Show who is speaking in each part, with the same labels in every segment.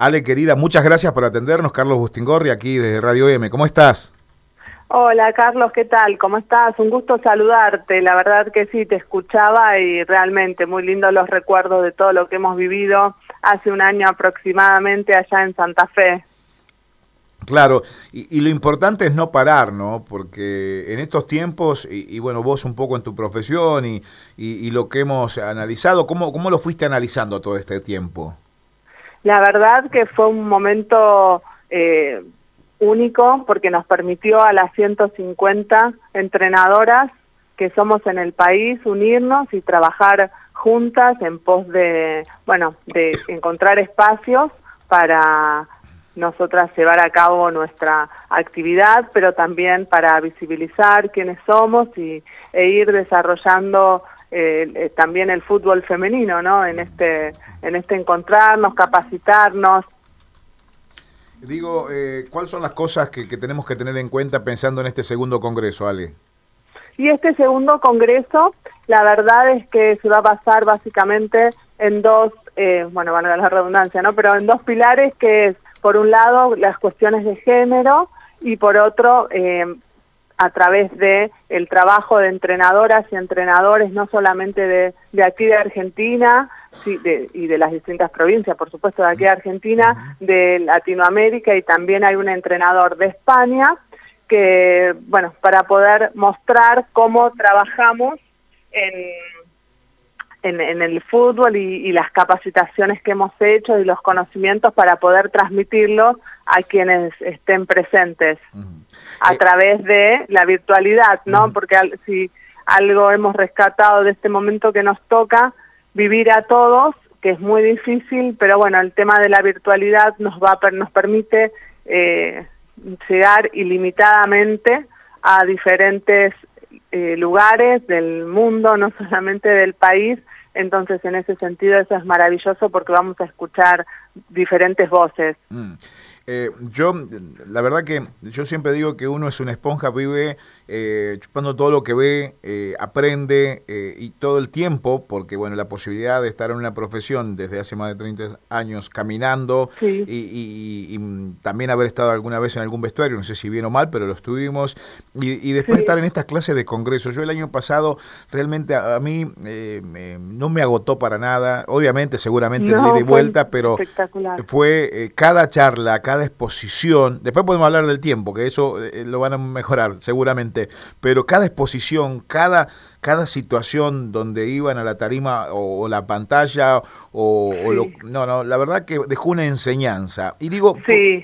Speaker 1: Ale, querida, muchas gracias por atendernos. Carlos Bustingorri, aquí desde Radio M. ¿Cómo estás?
Speaker 2: Hola Carlos, ¿qué tal? ¿Cómo estás? Un gusto saludarte. La verdad que sí, te escuchaba y realmente muy lindos los recuerdos de todo lo que hemos vivido hace un año aproximadamente allá en Santa Fe.
Speaker 1: Claro, y lo importante es no parar, ¿no? Porque en estos tiempos, y bueno, vos un poco en tu profesión y lo que hemos analizado, ¿cómo lo fuiste analizando todo este tiempo?
Speaker 2: La verdad que fue un momento único porque nos permitió a las 150 entrenadoras que somos en el país unirnos y trabajar juntas en pos de, bueno, de encontrar espacios para nosotras llevar a cabo nuestra actividad, pero también para visibilizar quiénes somos e ir desarrollando también el fútbol femenino, ¿no? En este encontrarnos, capacitarnos.
Speaker 1: Digo, ¿cuáles son las cosas que tenemos que tener en cuenta pensando en este segundo congreso, Ale?
Speaker 2: Y este segundo congreso, la verdad es que se va a basar básicamente en dos, bueno, valga la redundancia, ¿no? Pero en dos pilares, que es, por un lado, las cuestiones de género y por otro, a través de el trabajo de entrenadoras y entrenadores, no solamente de aquí de Argentina, sí, y de las distintas provincias, por supuesto, de aquí de Argentina, de Latinoamérica, y también hay un entrenador de España, que, bueno, para poder mostrar cómo trabajamos en el fútbol y las capacitaciones que hemos hecho y los conocimientos para poder transmitirlos a quienes estén presentes a través de la virtualidad, ¿no? Porque si algo hemos rescatado de este momento que nos toca vivir a todos, que es muy difícil, pero bueno, el tema de la virtualidad nos permite llegar ilimitadamente a diferentes lugares del mundo, no solamente del país. Entonces, en ese sentido, eso es maravilloso porque vamos a escuchar diferentes voces.
Speaker 1: La verdad que yo siempre digo que uno es una esponja, vive chupando todo lo que ve, aprende y todo el tiempo, porque bueno, la posibilidad de estar en una profesión desde hace más de 30 años caminando,
Speaker 2: sí,
Speaker 1: y también haber estado alguna vez en algún vestuario, no sé si bien o mal, pero lo estuvimos, y después
Speaker 2: sí,
Speaker 1: estar en estas clases de congresos. Yo el año pasado realmente a mí no me agotó para nada, obviamente seguramente en ida y vuelta, pero
Speaker 2: espectacular.
Speaker 1: fue cada charla, cada exposición, después podemos hablar del tiempo, que eso lo van a mejorar seguramente, pero cada exposición, cada situación donde iban a la tarima o la pantalla no, la verdad que dejó una enseñanza. Y digo,
Speaker 2: sí.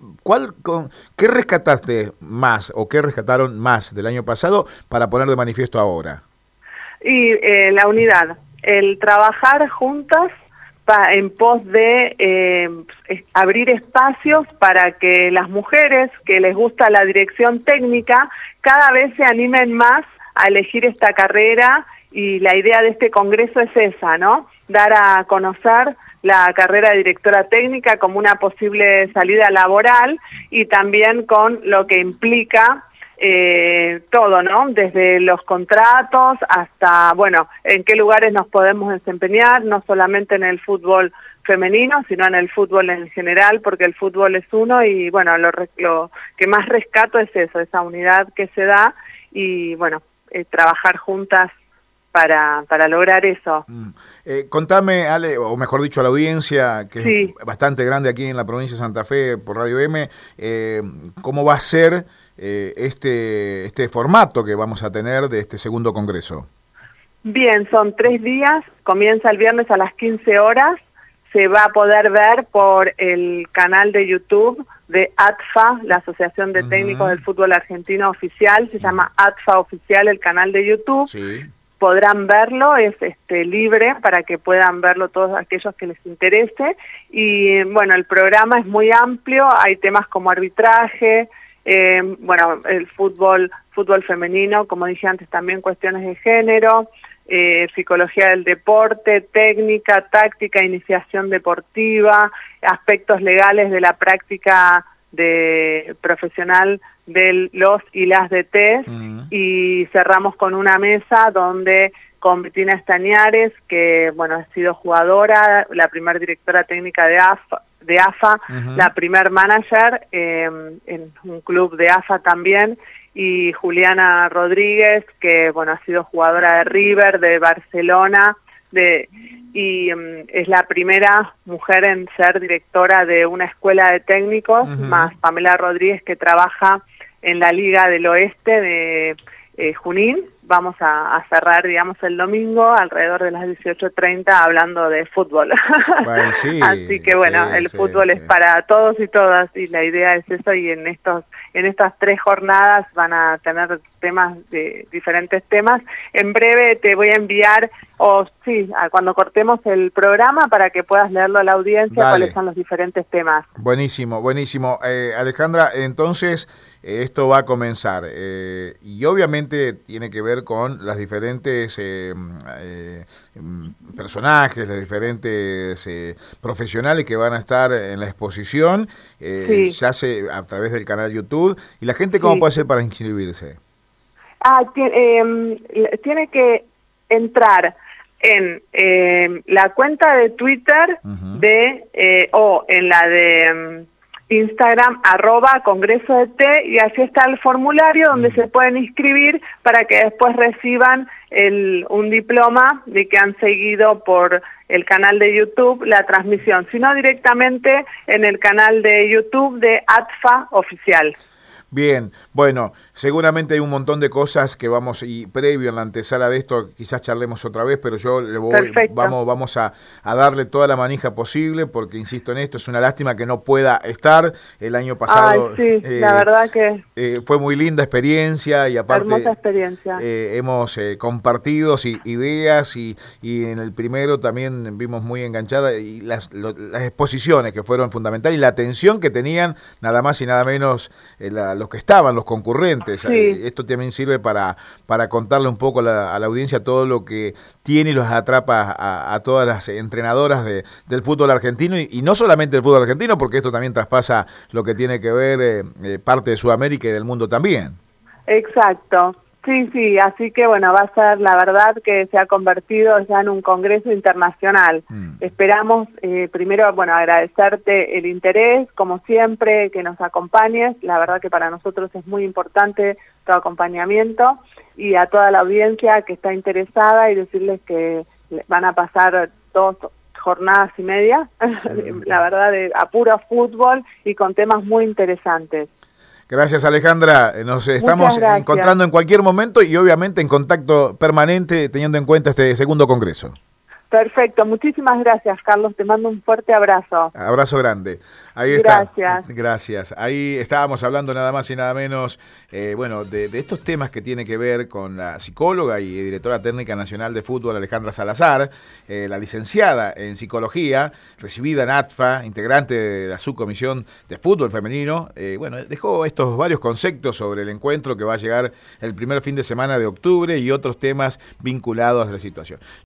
Speaker 1: ¿Qué rescataste más o qué rescataron más del año pasado para poner de manifiesto ahora?
Speaker 2: Y la unidad, el trabajar juntas en pos de abrir espacios para que las mujeres que les gusta la dirección técnica cada vez se animen más a elegir esta carrera, y la idea de este congreso es esa, ¿no? Dar a conocer la carrera de directora técnica como una posible salida laboral, y también con lo que implica todo, ¿no? Desde los contratos hasta, bueno, en qué lugares nos podemos desempeñar, no solamente en el fútbol femenino, sino en el fútbol en general, porque el fútbol es uno, y bueno, lo que más rescato es eso, esa unidad que se da, y bueno, trabajar juntas para lograr eso.
Speaker 1: Contame, Ale, o mejor dicho a la audiencia, que
Speaker 2: sí,
Speaker 1: es bastante grande aquí en la provincia de Santa Fe por Radio M, ¿cómo va a ser este formato que vamos a tener de este segundo congreso?
Speaker 2: Bien, son 3 días, comienza el viernes a las 15 horas, se va a poder ver por el canal de YouTube de ATFA, la Asociación de Técnicos del Fútbol Argentino Oficial, se llama ATFA Oficial el canal de YouTube.
Speaker 1: Sí.
Speaker 2: Podrán verlo, es libre para que puedan verlo todos aquellos que les interese, y bueno, el programa es muy amplio, hay temas como arbitraje, bueno, el fútbol femenino, como dije antes, también cuestiones de género, psicología del deporte, técnica, táctica, iniciación deportiva, aspectos legales de la práctica de profesional de los y las DT, y cerramos con una mesa donde con Bettina Estañares, que bueno, ha sido jugadora, la primer directora técnica de AFA, la primer manager en un club de AFA también, y Juliana Rodríguez, que bueno, ha sido jugadora de River, de Barcelona, y es la primera mujer en ser directora de una escuela de técnicos, más Pamela Rodríguez, que trabaja en la Liga del Oeste de Junín. Vamos a cerrar, digamos, el domingo alrededor de las 18:30 hablando de fútbol.
Speaker 1: Bueno, sí,
Speaker 2: así que bueno, el fútbol es para todos y todas, y la idea es eso, y en estas 3 jornadas van a tener diferentes temas. En breve te voy a enviar, cuando cortemos el programa, para que puedas leerlo a la audiencia. Dale. Cuáles son los diferentes temas.
Speaker 1: Buenísimo, buenísimo. Alejandra, entonces esto va a comenzar, y obviamente tiene que ver con las diferentes personajes, los diferentes profesionales que van a estar en la exposición, ya a través del canal YouTube. ¿Y la gente cómo puede hacer para inscribirse?
Speaker 2: Tiene que entrar en la cuenta de Twitter o en la de Instagram, @Congreso de Té, y así está el formulario donde se pueden inscribir para que después reciban un diploma de que han seguido por el canal de YouTube la transmisión, sino directamente en el canal de YouTube de ATFA Oficial.
Speaker 1: Bien, bueno, seguramente hay un montón de cosas que y previo en la antesala de esto, quizás charlemos otra vez, pero yo vamos a darle toda la manija posible, porque insisto en esto, es una lástima que no pueda estar. El año pasado
Speaker 2: la verdad que
Speaker 1: fue muy linda experiencia, y aparte
Speaker 2: hermosa experiencia.
Speaker 1: Hemos compartido ideas, y en el primero también vimos muy enganchada, y las exposiciones que fueron fundamentales, y la atención que tenían nada más y nada menos los que estaban, los concurrentes. Esto también sirve para contarle un poco a la audiencia todo lo que tiene y los atrapa a todas las entrenadoras del fútbol argentino, y no solamente del fútbol argentino, porque esto también traspasa lo que tiene que ver parte de Sudamérica y del mundo también.
Speaker 2: Exacto. Sí, así que bueno, va a ser, la verdad, que se ha convertido ya en un congreso internacional. Esperamos, primero, agradecerte el interés, como siempre, que nos acompañes. La verdad que para nosotros es muy importante tu acompañamiento, y a toda la audiencia que está interesada, y decirles que van a pasar 2 jornadas y media, la verdad, a puro fútbol y con temas muy interesantes.
Speaker 1: Gracias, Alejandra. Nos estamos encontrando en cualquier momento, y obviamente en contacto permanente, teniendo en cuenta este segundo congreso.
Speaker 2: Perfecto, muchísimas gracias, Carlos, te mando un fuerte abrazo.
Speaker 1: Abrazo grande. Ahí está. Gracias. Ahí estábamos hablando nada más y nada menos, de estos temas que tiene que ver con la psicóloga y directora técnica nacional de fútbol, Alejandra Salazar, la licenciada en psicología, recibida en ATFA, integrante de la subcomisión de fútbol femenino. Dejó estos varios conceptos sobre el encuentro que va a llegar el primer fin de semana de octubre, y otros temas vinculados a la situación.